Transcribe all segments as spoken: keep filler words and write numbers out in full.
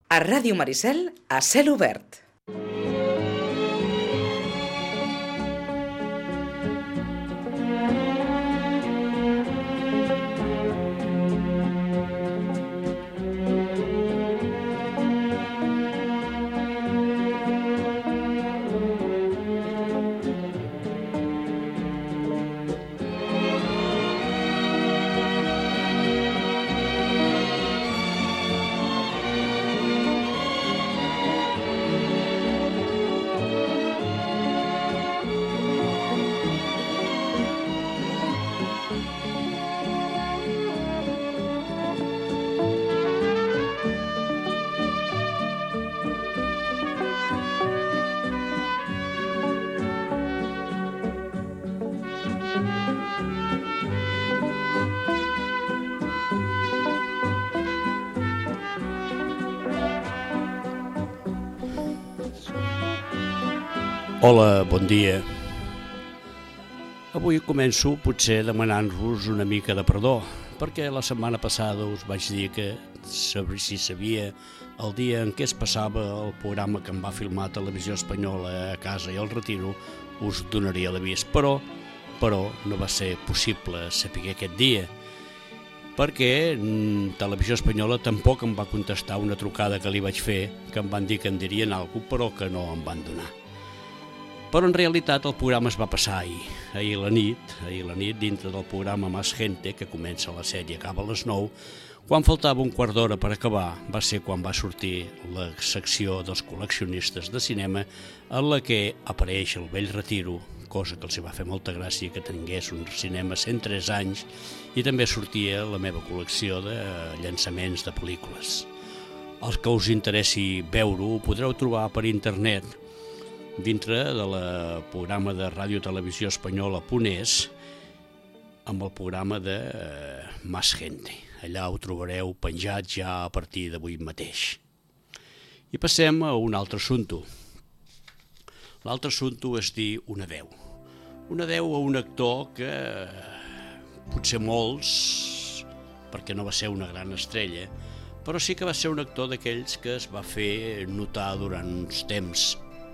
A Ràdio Maricel, a cel obert. Hola, bon dia. Avui començo potser demanant-vos una mica de perdó, perquè la setmana passada us vaig dir que si sabia el dia en què es passava el programa que em va filmar Televisió Espanyola a casa i al Retiro, us donaria l'avís, però, però no va ser possible saber aquest dia, perquè Televisió Espanyola tampoc em va contestar una trucada que li vaig fer, que em van dir que em dirien alguna cosa, però que no em van donar. Però en realitat el programa es va passar ahir, ahir a la nit, ahir a la nit dintre del programa Más Gente, que comença la sèrie, acaba a les nou, quan faltava un quart d'hora per acabar, va ser quan va sortir la secció dels col·leccionistes de cinema, en la que apareix el Vell Retiro, cosa que els va fer molta gràcia que tingués un cinema cent tres anys, i també sortia la meva col·lecció de llançaments de pel·lícules. Els que us interessi veure-ho ho podreu trobar per internet, dintre del programa de Ràdio Televisió Espanyola Punés, amb el programa de Más Gente. Allà ho trobareu penjat ja a partir d'avui mateix. I passem a un altre assumpte. L'altre assumpte és dir una adeu. Un adeu a un actor que potser molts, perquè no va ser una gran estrella, però sí que va ser un actor d'aquells que es va fer notar durant uns temps.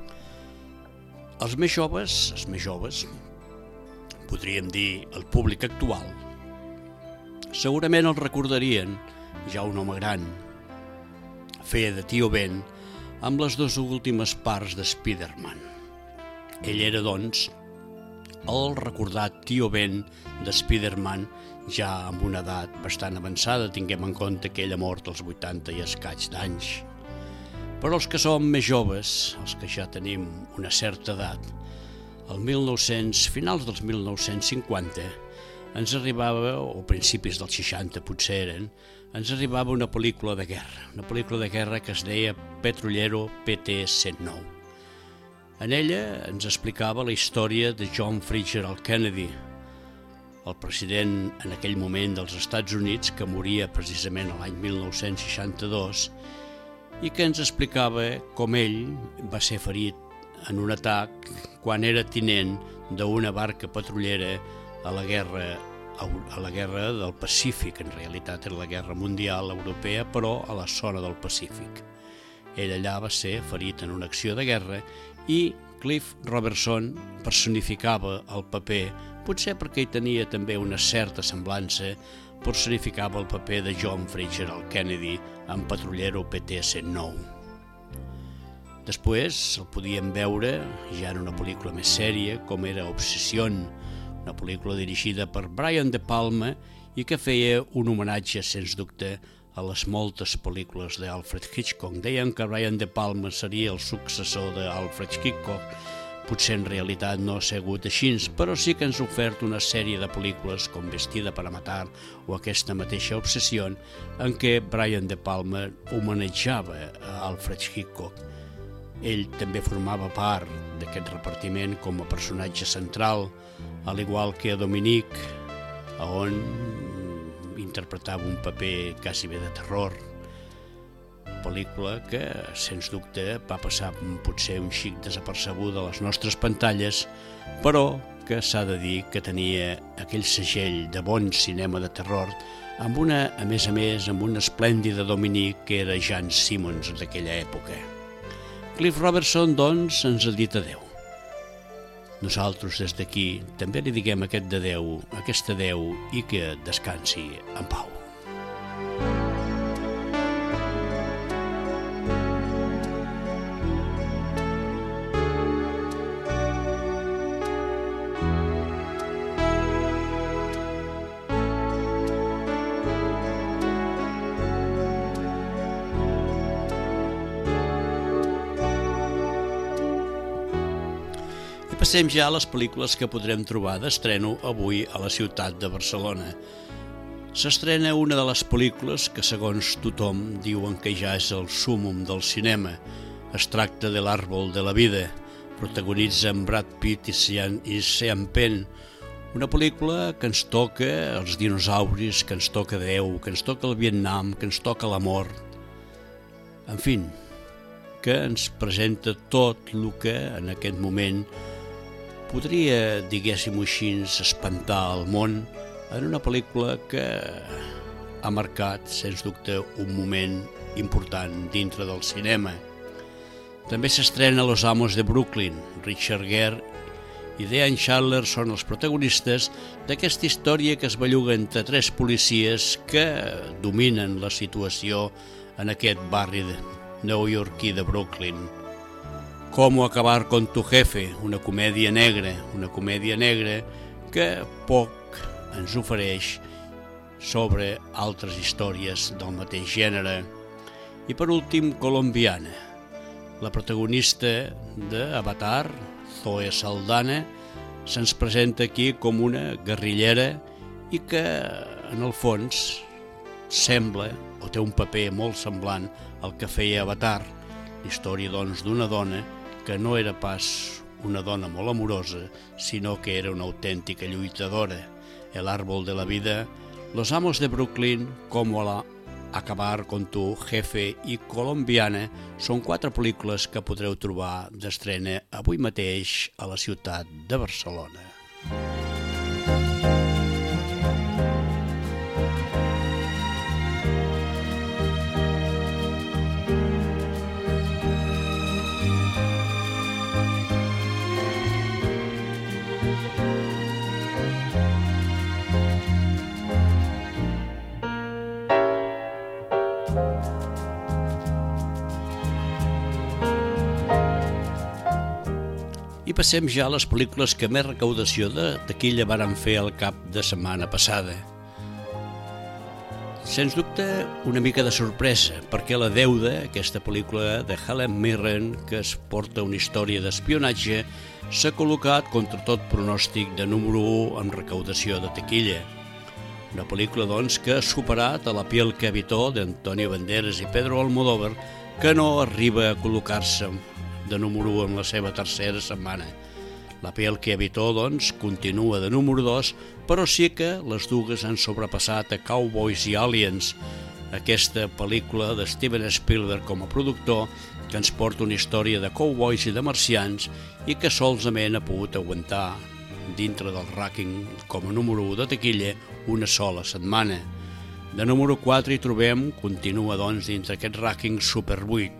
Els més joves, els més joves, podríem dir el públic actual, segurament el recordarien, ja un home gran, feia de Tio Ben amb les dues últimes parts de Spider-Man. Ell era, doncs, el recordat Tio Ben de Spider-Man, ja amb una edat bastant avançada, tinguem en compte que ell ha mort als vuitanta i escaig d'anys. Però els que som més joves, els que ja tenim una certa edat, al mil nou-cents, finals dels mil nou-cents cinquanta, ens arribava, o principis dels seixanta potser eren, ens arribava una pel·lícula de guerra, una pel·lícula de guerra que es deia Patrullero P T cent nou. En ella ens explicava la història de John Fitzgerald Kennedy, el president en aquell moment dels Estats Units, que moria precisament l'any mil nou-cents seixanta-dos, i que ens explicava com ell va ser ferit en un atac quan era tinent d'una barca patrullera a la guerra, a la guerra del Pacífic. En realitat era la guerra mundial europea, però a la zona del Pacífic. Ell allà va ser ferit en una acció de guerra i Cliff Robertson personificava el paper, potser perquè hi tenia també una certa semblança, personificava el paper de John Fitzgerald Kennedy en Patrullero P T cent nou. Després el podíem veure ja en una pel·lícula més sèria, com era Obsession, una pel·lícula dirigida per Brian De Palma i que feia un homenatge, sens dubte, a les moltes pel·lícules d'Alfred Hitchcock. Deien que Brian De Palma seria el successor d'Alfred Hitchcock. Potser en realitat no ha sigut així, però sí que ens ha ofert una sèrie de pel·lícules com Vestida para matar o aquesta mateixa Obsessió, en què Brian De Palma homenatjava a Alfred Hitchcock. Ell també formava part d'aquest repartiment com a personatge central, al igual que a Dominique, on interpretava un paper quasi bé de terror. Pel·lícula que, sens dubte, va passar potser un xic desapercebuda a les nostres pantalles, però que s'ha de dir que tenia aquell segell de bon cinema de terror amb una, a més a més, amb una esplèndida Dominique que era Jan Simmons d'aquella època. Cliff Robertson, doncs, ens ha dit adeu. Nosaltres des d'aquí també li diguem aquest adeu, aquest adeu i que descansi en pau. Passem ja a les pel·lícules que podrem trobar d'estreno avui a la ciutat de Barcelona. S'estrena una de les pel·lícules que, segons tothom, diuen que ja és el súmmum del cinema. Es tracta de l'Àrbol de la vida, protagonitza amb Brad Pitt i Sean, i Sean Penn, una pel·lícula que ens toca els dinosauris, que ens toca Déu, que ens toca el Vietnam, que ens toca la mort. En fi, que ens presenta tot el que en aquest moment podria, diguéssim així, espantar el món en una pel·lícula que ha marcat, sens dubte, un moment important dintre del cinema. També s'estrena Los Amos de Brooklyn. Richard Gere i Dean Chandler són els protagonistes d'aquesta història que es belluga entre tres policies que dominen la situació en aquest barri neoyorquí de Brooklyn. Cómo acabar con tu jefe, una comèdia negra, una comèdia negra que poc ens ofereix sobre altres històries del mateix gènere. I per últim, Colombiana. La protagonista d'Avatar, Zoe Saldana, se'ns presenta aquí com una guerrillera i que, en el fons, sembla o té un paper molt semblant al que feia Avatar, la història, doncs, d'una dona que no era pas una dona molt amorosa, sinó que era una autèntica lluitadora. El Árbol de la vida, Los Amos de Brooklyn, Cómo acabar con tu jefe i Colombiana són quatre pel·lícules que podreu trobar d'estrena avui mateix a la ciutat de Barcelona. I passem ja a les pel·lícules que més recaudació de taquilla varen fer el cap de setmana passada. Sens dubte, una mica de sorpresa, perquè La Deuda, aquesta pel·lícula de Helen Mirren, que es porta una història d'espionatge, s'ha col·locat contra tot pronòstic de número u en recaudació de taquilla. Una pel·lícula, doncs, que ha superat a La piel que habitó d'Antonio Banderas i Pedro Almodóvar, que no arriba a col·locar-se de número u en la seva tercera setmana. La piel que habitó, doncs, continua de número dos, però sí que les dues han sobrepassat a Cowboys i Aliens, aquesta pel·lícula de Steven Spielberg com a productor que ens porta una història de cowboys i de marcians i que solament ha pogut aguantar dintre del rànquing com a número u de taquilla una sola setmana. De número quatre hi trobem, continua doncs dintre aquest rànquing Super vuit.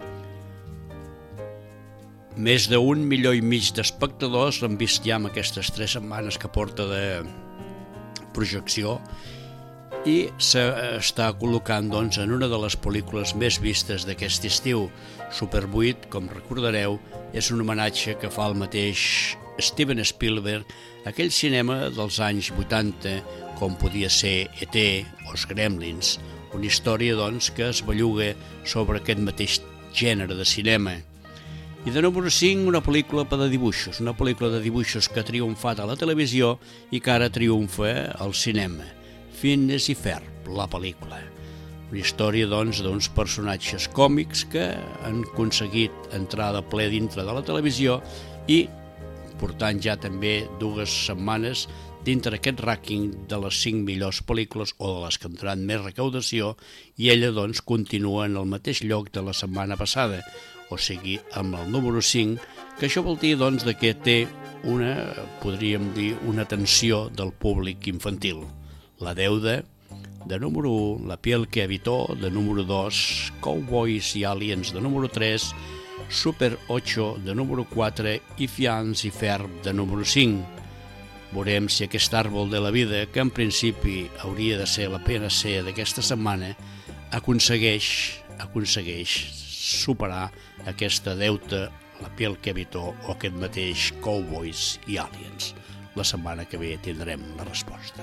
Més d'un milió i mig d'espectadors l'han vist ja en aquestes tres setmanes que porta de projecció i s'està col·locant doncs, en una de les pel·lícules més vistes d'aquest estiu. Super vuit, com recordareu, és un homenatge que fa el mateix Steven Spielberg a aquell cinema dels anys vuitanta, com podia ser E T o els Gremlins, una història doncs, que es belluga sobre aquest mateix gènere de cinema. I de número cinc, una pel·lícula per de dibuixos, una pel·lícula de dibuixos que ha triomfat a la televisió i que ara triomfa al cinema. Phineas i Ferb, la pel·lícula. Una història, doncs, d'uns personatges còmics que han aconseguit entrar de ple dintre de la televisió i portant ja també dues setmanes dintre aquest rànquing de les cinc millors pel·lícules o de les que han tret més recaudació, i ella, doncs, continua en el mateix lloc de la setmana passada, o sigui, amb el número cinc, que això vol dir, doncs, que té una, podríem dir, una atenció del públic infantil. La Deuda, de número u, La piel que habitó, de número dos, Cowboys i Aliens, de número tres, Super ocho, de número quatre, i Fians i Ferb, de número cinc. Veurem si aquest àrbol de la vida, que en principi hauria de ser la pena ser d'aquesta setmana, aconsegueix, aconsegueix superar aquesta deuta, La piel que habitó, o aquest mateix Cowboys i Aliens. La setmana que ve tindrem la resposta.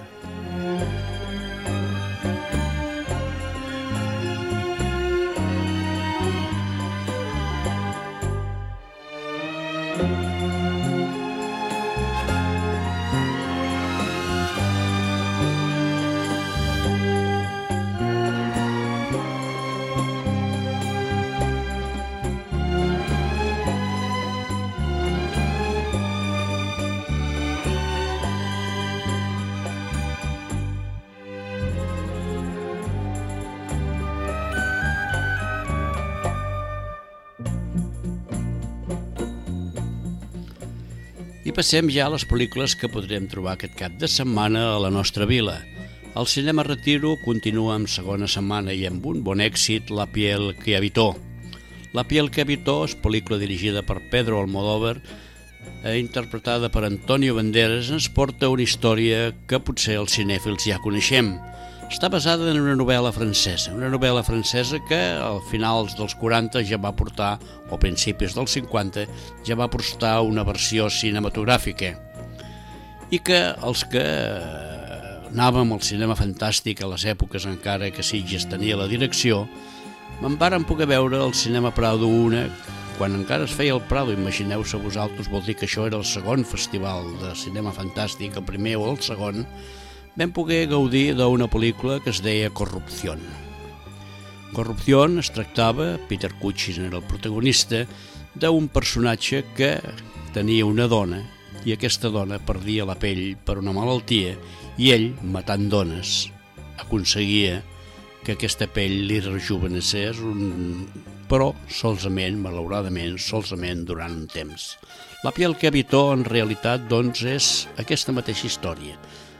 I passem ja a les pel·lícules que podrem trobar aquest cap de setmana a la nostra vila. El cinema Retiro continua amb segona setmana i amb un bon èxit La piel que habitó. La piel que habitó és pel·lícula dirigida per Pedro Almodóvar, eh, interpretada per Antonio Banderas, ens porta una història que potser els cinèfils ja coneixem. Està basada en una novel·la francesa, una novel·la francesa que al finals dels quaranta ja va portar, o principis dels cinquanta, ja va portar una versió cinematogràfica. I que els que anàvem al cinema fantàstic a les èpoques encara que Sitges tenia la direcció, me'n vàrem poder veure al cinema Prado una, quan encara es feia el Prado, imagineu-se vosaltres, vol dir que això era el segon festival de cinema fantàstic, el primer o el segon, vam poder gaudir d'una pel·lícula que es deia Corrupción. Corrupción es tractava, Peter Cushing era el protagonista, d'un personatge que tenia una dona i aquesta dona perdia la pell per una malaltia i ell, matant dones, aconseguia que aquesta pell li rejuvenecés, un... però solament, malauradament, solament durant un temps. La piel que habitó, en realitat, doncs, és aquesta mateixa història.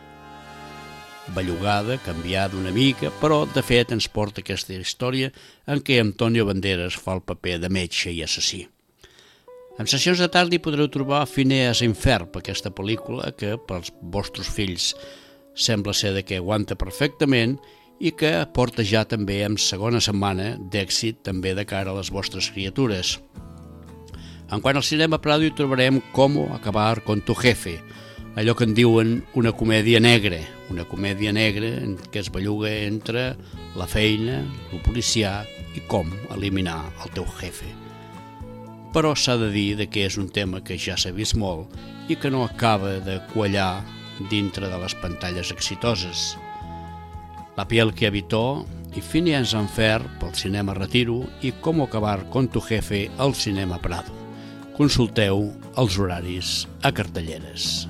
Bellugada, canviada una mica, però de fet ens porta aquesta història en què Antonio Banderas fa el paper de metge i assassí. En sessions de tarda hi podreu trobar Phineas and Ferb, aquesta pel·lícula que pels vostres fills sembla ser de que aguanta perfectament i que porta ja també en segona setmana d'èxit també de cara a les vostres criatures. En quant al cinema Prado hi trobarem Cómo acabar con tu jefe, allò que en diuen una comèdia negra, una comèdia negra en què es belluga entre la feina, el policià i com eliminar el teu jefe. Però s'ha de dir que és un tema que ja s'ha vist molt i que no acaba de quallar dintre de les pantalles exitoses. La piel que habitó i Phineas and Ferb pel cinema Retiro i Cómo acabar con tu jefe al cinema Prado. Consulteu els horaris a cartelleres.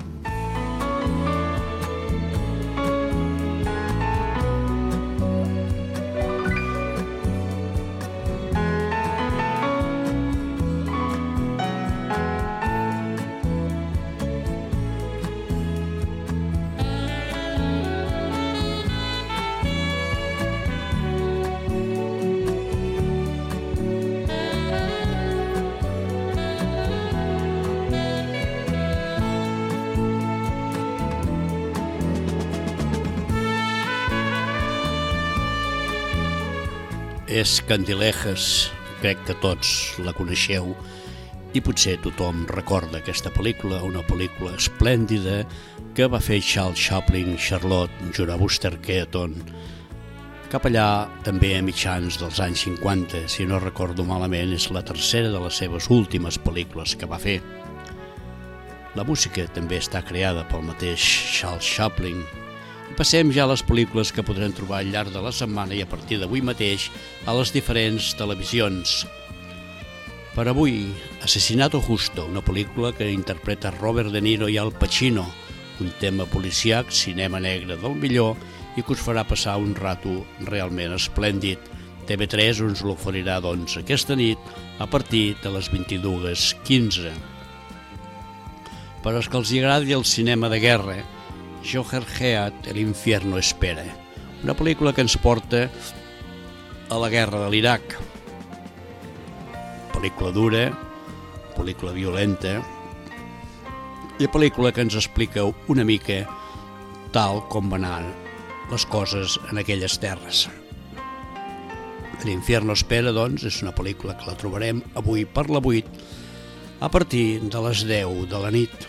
És Candilejas, crec que tots la coneixeu i potser tothom recorda aquesta pel·lícula, una pel·lícula esplèndida que va fer Charles Chaplin, Charlotte, junt a Buster Keaton, cap allà també a mitjans dels anys cinquanta, si no recordo malament, és la tercera de les seves últimes pel·lícules que va fer. La música també està creada pel mateix Charles Chaplin. Passem ja a les pel·lícules que podrem trobar al llarg de la setmana i a partir d'avui mateix a les diferents televisions. Per avui, Asesinato Justo, una pel·lícula que interpreta Robert De Niro i Al Pacino, un tema policiac, cinema negre del millor i que us farà passar un rato realment esplèndid. T V tres ens l'oferirà doncs aquesta nit a partir de les vint-i-dues quinze. Per als que els agradi el cinema de guerra, Joher Heat, El infierno espera, Una pel·lícula que ens porta a la guerra de l'Iraq. Pel·lícula dura, pel·lícula violenta, i pel·lícula que ens explica una mica tal com van anar les coses en aquelles terres. L'Infierno espera, doncs, és una pel·lícula que la trobarem avui per la vuit a partir de les deu de la nit.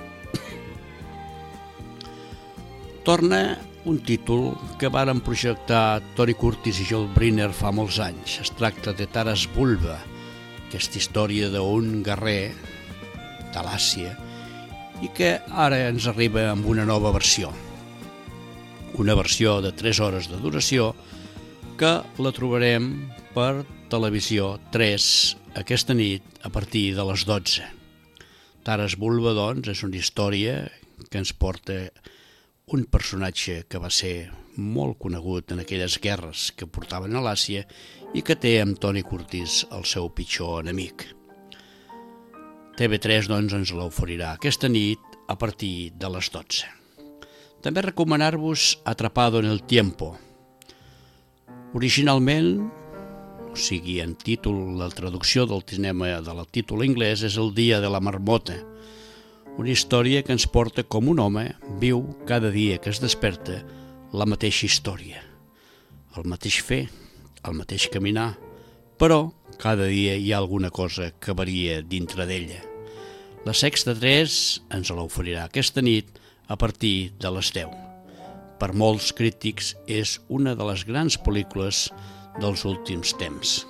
Torna un títol que varen projectar Tony Curtis i Joel Brynner fa molts anys. Es tracta de Taras Bulba, aquesta història d'un guerrer de l'Àsia i que ara ens arriba amb una nova versió. Una versió de tres hores de duració que la trobarem per Televisió tres aquesta nit a partir de les dotze. Taras Bulba, doncs, és una història que ens porta un personatge que va ser molt conegut en aquelles guerres que portaven a l'Àsia i que té amb Tony Curtis el seu pitjor enemic. T V tres, doncs, ens l'oferirà aquesta nit a partir de les dotze. També recomanar-vos Atrapado en el Tiempo. Originalment, o sigui, en títol, la traducció del cinema del títol anglès és El dia de la marmota, una història que ens porta com un home viu cada dia que es desperta la mateixa història, el mateix fer, el mateix caminar, però cada dia hi ha alguna cosa que varia dintre d'ella. La Sexta tres ens l'oferirà aquesta nit a partir de les deu. Per molts crítics és una de les grans pel·lícules dels últims temps.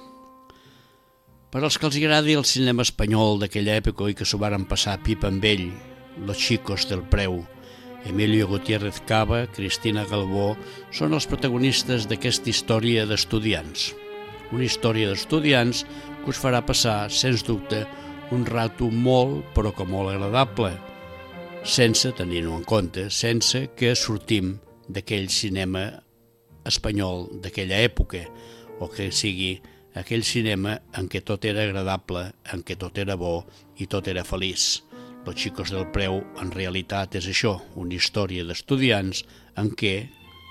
Per als que els agradi el cinema espanyol d'aquella època i que s'ho varen passar pipa amb ell, Los Chicos del Preu, Emilio Gutiérrez Cava, Cristina Galvó, són els protagonistes d'aquesta història d'estudiants. Una història d'estudiants que us farà passar, sens dubte, un rato molt, però que molt agradable, sense tenir-ho en compte, sense que sortim d'aquell cinema espanyol d'aquella època, o que sigui aquell cinema en què tot era agradable, en què tot era bo i tot era feliç. Los Chicos del Preu en realitat és això, una història d'estudiants en què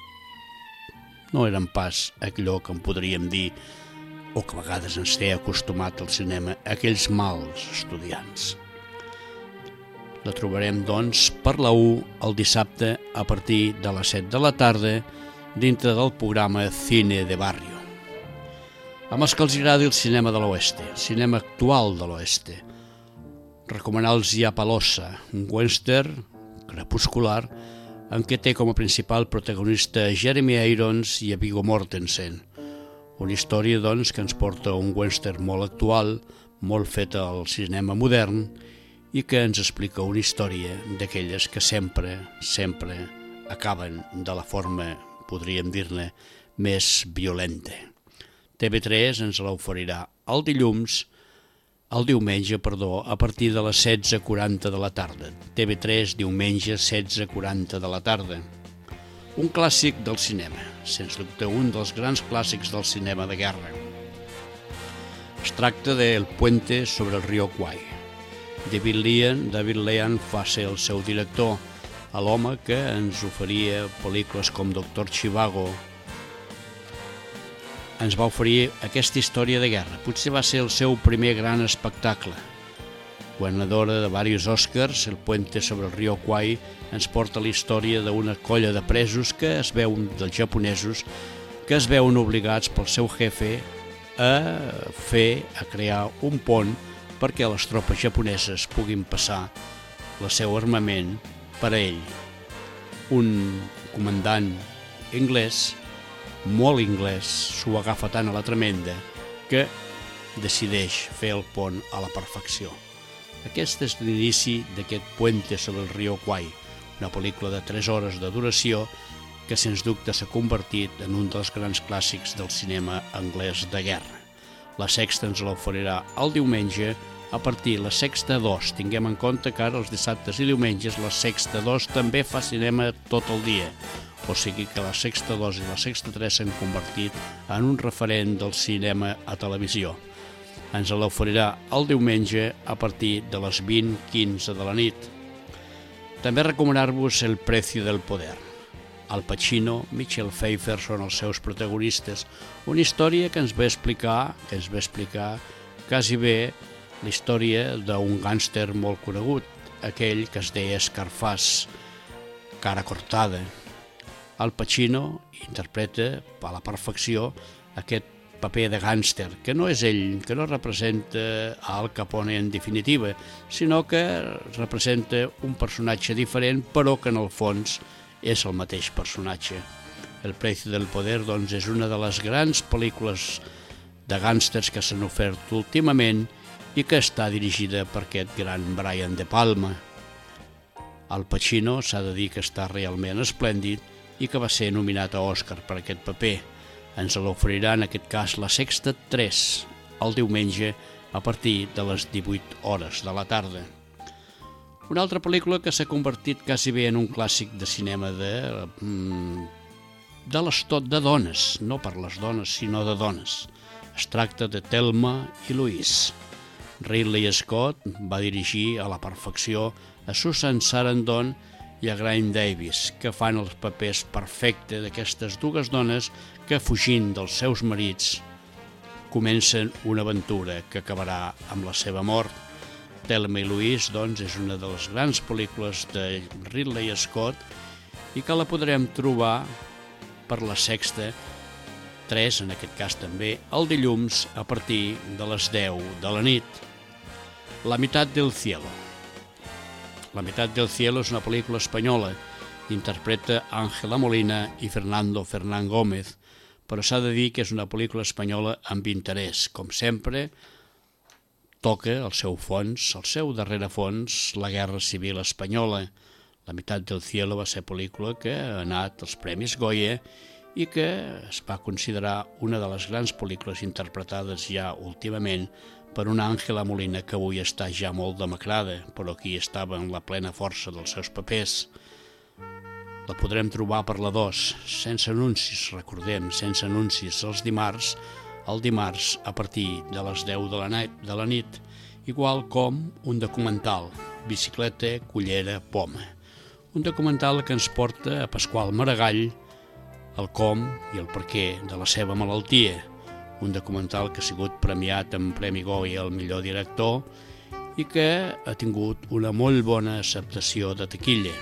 no eren pas allò que en podríem dir, o que a vegades ens té acostumat al cinema, aquells mals estudiants. La trobarem, doncs, per la u el dissabte a partir de les set de la tarda dintre del programa Cine de Barrio. Amb els que els agradi el cinema de l'oeste, el cinema actual de l'oeste, recomanar-los Yapalosa, un western crepuscular en què té com a principal protagonista Jeremy Irons i a Viggo Mortensen. Una història, doncs, que ens porta a un western molt actual, molt feta al cinema modern i que ens explica una història d'aquelles que sempre, sempre acaben de la forma, podríem dir-ne, més violenta. T V tres ens l'oferirà el dilluns, el diumenge, perdó, a partir de les setze quaranta de la tarda. T V tres, diumenge, setze quaranta de la tarda. Un clàssic del cinema, sens dubte un dels grans clàssics del cinema de guerra. Es tracta de El puente sobre el río Kwai. David Lean, David Lean va ser el seu director, l'home que ens oferia pel·lícules com Doctor Zhivago. Ens va oferir aquesta història de guerra. Potser va ser el seu primer gran espectacle. Guanyadora de diversos Oscars, El puente sobre el río Kwai ens porta la història d'una colla de presos que es veuen, dels japonesos, que es veuen obligats pel seu jefe a fer, a crear un pont perquè les tropes japoneses puguin passar el seu armament per a ell. Un comandant anglès, molt anglès, s'ho agafa tant a la tremenda que decideix fer el pont a la perfecció. Aquest és l'inici d'aquest Puente sobre el río Kwai, una pel·lícula de tres hores de duració que sens dubte s'ha convertit en un dels grans clàssics del cinema anglès de guerra. La Sexta ens l'oferirà el diumenge a partir de la Sexta dos. Tinguem en compte que ara els dissabtes i diumenges la Sexta dos també fa cinema tot el dia. O sigui que la Sexta dos i la Sexta tres s'han convertit en un referent del cinema a televisió. Ens l'oferirà el diumenge a partir de les vint quinze de la nit. També recomanar-vos El precio del poder. Al Pacino, Michelle Pfeiffer són els seus protagonistes. Una història que ens ve explicar, que ens ve explicar quasi bé la història d'un gàngster molt conegut, aquell que es deia Scarface, cara cortada. Al Pacino interpreta a la perfecció aquest paper de gàngster, que no és ell, que no representa Al Capone en definitiva, sinó que representa un personatge diferent, però que en el fons és el mateix personatge. El Precio del Poder, doncs, és una de les grans pel·lícules de gàngsters que s'han ofert últimament i que està dirigida per aquest gran Brian De Palma. Al Pacino s'ha de dir que està realment esplèndid i que va ser nominat a Òscar per aquest paper. Ens l'oferirà en aquest cas la Sexta tres, el diumenge a partir de les divuit hores de la tarda. Una altra pel·lícula que s'ha convertit quasi bé en un clàssic de cinema de, de l'estot de dones, no per les dones, sinó de dones. Es tracta de Thelma i Louise. Ridley Scott va dirigir a la perfecció a Susan Sarandon i a Graham Davis, que fan els papers perfectes d'aquestes dues dones que, fugint dels seus marits, comencen una aventura que acabarà amb la seva mort. Thelma i Louise, doncs, és una de les grans pel·lícules de Ridley Scott i que la podrem trobar per la Sexta tres, en aquest cas també, el dilluns a partir de les deu de la nit. La Mitad del Cielo. La Mitad del Cielo és una pel·lícula espanyola, interpreta Ángela Molina i Fernando Fernán Gómez, però s'ha de dir que és una pel·lícula espanyola amb interès. Com sempre, toca el seu fons, el seu darrere fons, la Guerra Civil Espanyola. La Mitad del Cielo va ser pel·lícula que ha anat als Premis Goya i que es va considerar una de les grans pel·lícules interpretades ja últimament per una Ángela Molina que avui està ja molt demacrada, però aquí estava en la plena força dels seus papers. La podrem trobar per la dos, sense anuncis, recordem, sense anuncis, els dimarts, el dimarts a partir de les deu de la nit, de la nit, igual com un documental, Bicicleta, Cullera, Poma. Un documental que ens porta a Pasqual Maragall, el com i el perquè de la seva malaltia. Un documental que ha sigut premiat amb Premi Goya al millor director i que ha tingut una molt bona acceptació de taquilla.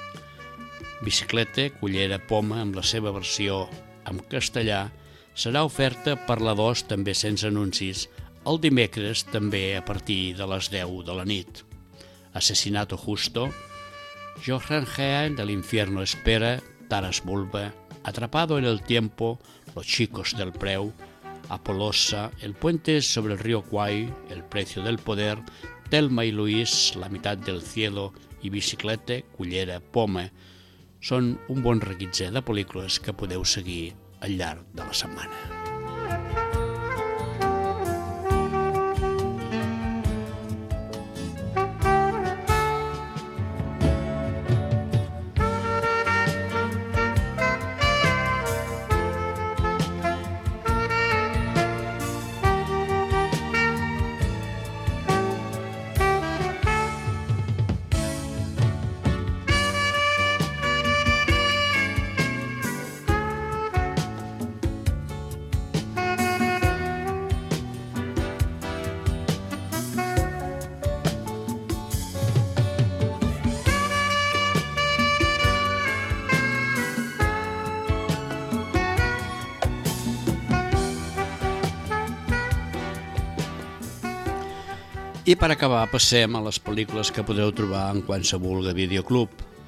Bicicleta, Cullera, Poma, amb la seva versió en castellà, serà oferta per la dos, també sense anuncis, el dimecres també a partir de les deu de la nit. Asesinato Justo, Johan Hean del Infierno Espera, Taras Bulba, Atrapado en el Tiempo, Los Chicos del Preu, Apolosa, El Puente sobre el Río Kwai, El Precio del Poder, Thelma y Louise, La Mitad del Cielo i Bicicleta, Cullera, Poma. Són un bon reguitzell de pel·lícules que podeu seguir al llarg de la setmana. I per acabar passem a les pel·lícules que podeu trobar en qualsevol videoclub.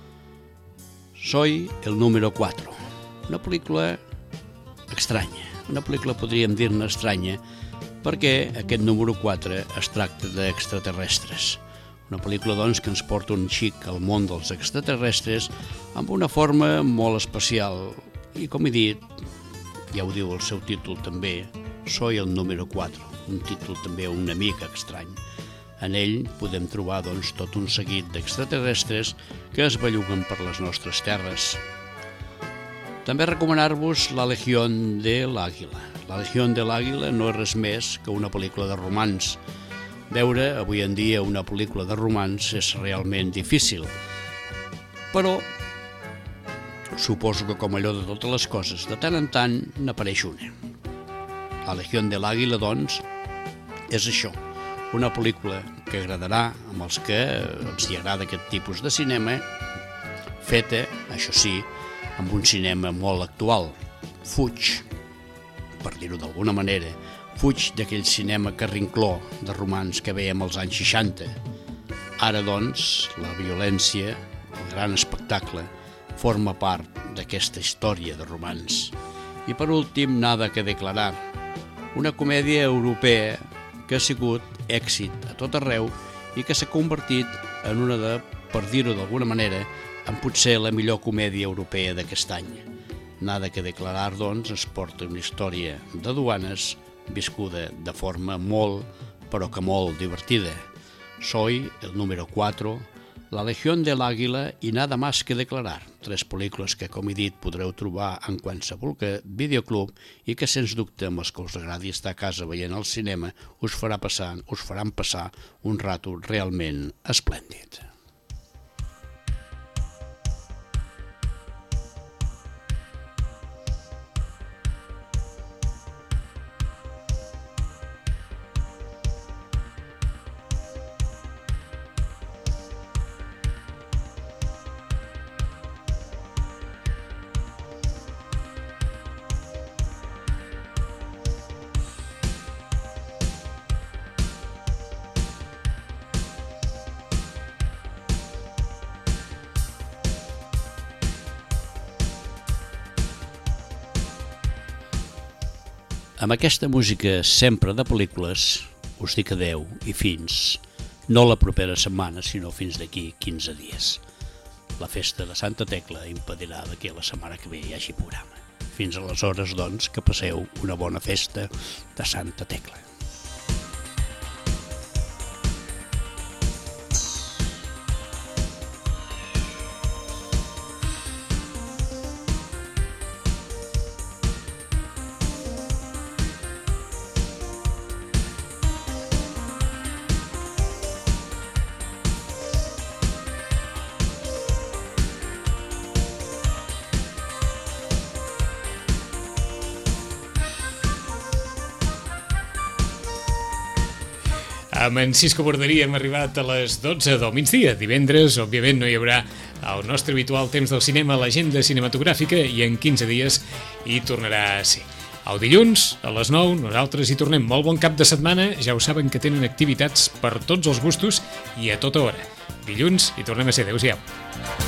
Soy el número quatre, una pel·lícula estranya, una pel·lícula podríem dir-ne estranya perquè aquest número quatre es tracta d'extraterrestres. Una pel·lícula doncs que ens porta un xic al món dels extraterrestres amb una forma molt especial i, com he dit, ja ho diu el seu títol també, Soy el número quatre, un títol també una mica estrany. En ell podem trobar doncs, tot un seguit d'extraterrestres que es belluguen per les nostres terres. També recomanar-vos La Legión de l'Àguila. La Legión de l'Àguila no és res més que una pel·lícula de romans. Veure avui en dia una pel·lícula de romans és realment difícil. Però suposo que com allò de totes les coses, de tant en tant n'apareix una. La Legión del Águila, doncs, és això, una pel·lícula que agradarà amb els que els hi agrada aquest tipus de cinema, feta, això sí, amb un cinema molt actual. Fuig, per dir-ho d'alguna manera, fuig d'aquell cinema carrincló de romans que veiem als anys seixanta. Ara, doncs, la violència, el gran espectacle, forma part d'aquesta història de romans. I per últim, nada que declarar. Una comèdia europea que ha sigut èxit a tot arreu i que s'ha convertit en una de, per dir-ho d'alguna manera, en potser la millor comèdia europea d'aquest any. Nada que declarar, doncs, es porta una història de duanes viscuda de forma molt, però que molt divertida. Soy el número cuatro, La Legión del Águila i Nada más que declarar. Tres pel·lícules que, com he dit, podreu trobar en qualsevol videoclub i que, sens dubte, amb els que us agradi estar a casa veient el cinema, us farà passar, us faran passar un rato realment esplèndid. Amb aquesta música sempre de pel·lícules, us dic adeu i fins, no la propera setmana, sinó fins d'aquí quinze dies. La festa de Santa Tecla impedirà que la setmana que ve hi hagi programa. Fins aleshores, doncs, que passeu una bona festa de Santa Tecla. Amb en Cisco Borderia hem arribat a les dotze del migdia. Divendres, òbviament, no hi haurà el nostre habitual temps del cinema, l'agenda cinematogràfica, i en quinze dies hi tornarà a ser. El dilluns, a les nou, nosaltres hi tornem. Molt bon cap de setmana. Ja ho saben que tenen activitats per tots els gustos i a tota hora. Dilluns hi tornem a ser. Adéu-siau.